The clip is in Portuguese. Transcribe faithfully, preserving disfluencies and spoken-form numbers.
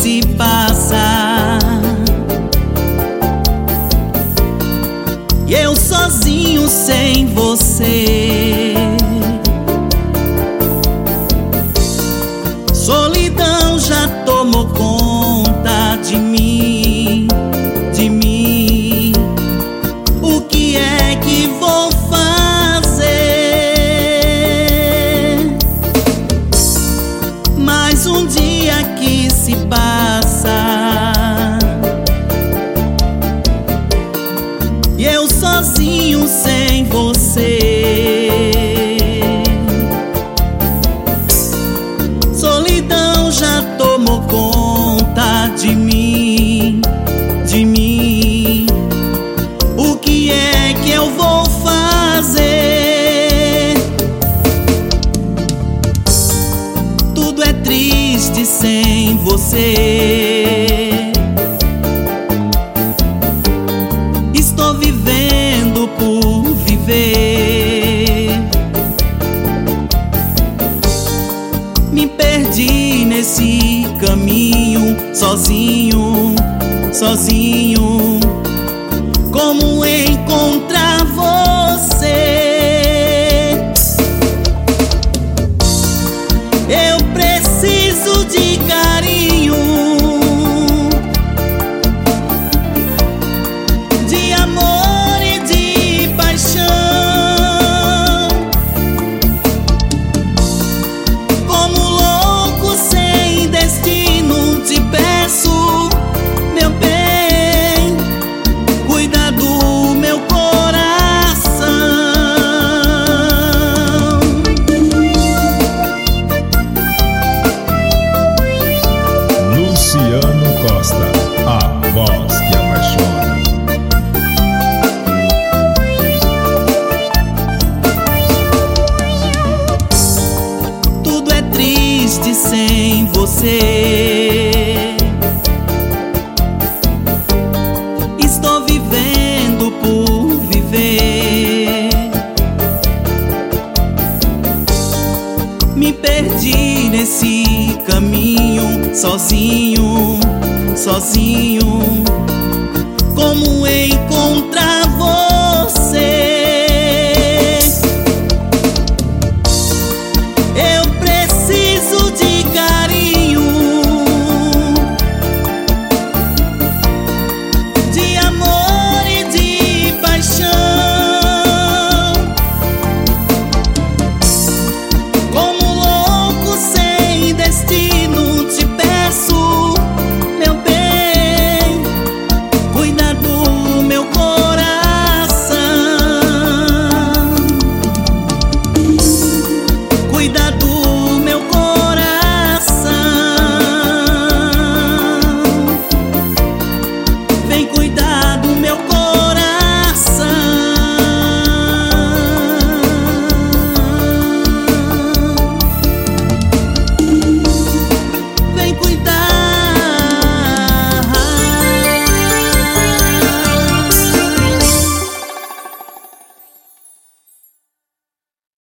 se passa, e eu sozinho sem você. Solidão já tomou conta de mim, de mim. O que é que vou fazer? Mais um dia que se passa, e eu sozinho sem você. Solidão já tomou conta de mim, de mim. O que é que eu vou fazer? Tudo é triste sem você. Estou vivendo por viver. Me perdi nesse caminho, sozinho, sozinho. Como encontrar você? Eu preciso de carinho, de amor e de paixão. Como louco sem destino, te peço, meu bem, cuida do meu coração. Luciano Costa, a voz que apaixona. Tudo é triste sem você. Estou vivendo por viver. Me perdi nesse caminho, sozinho, sozinho. Como encontrar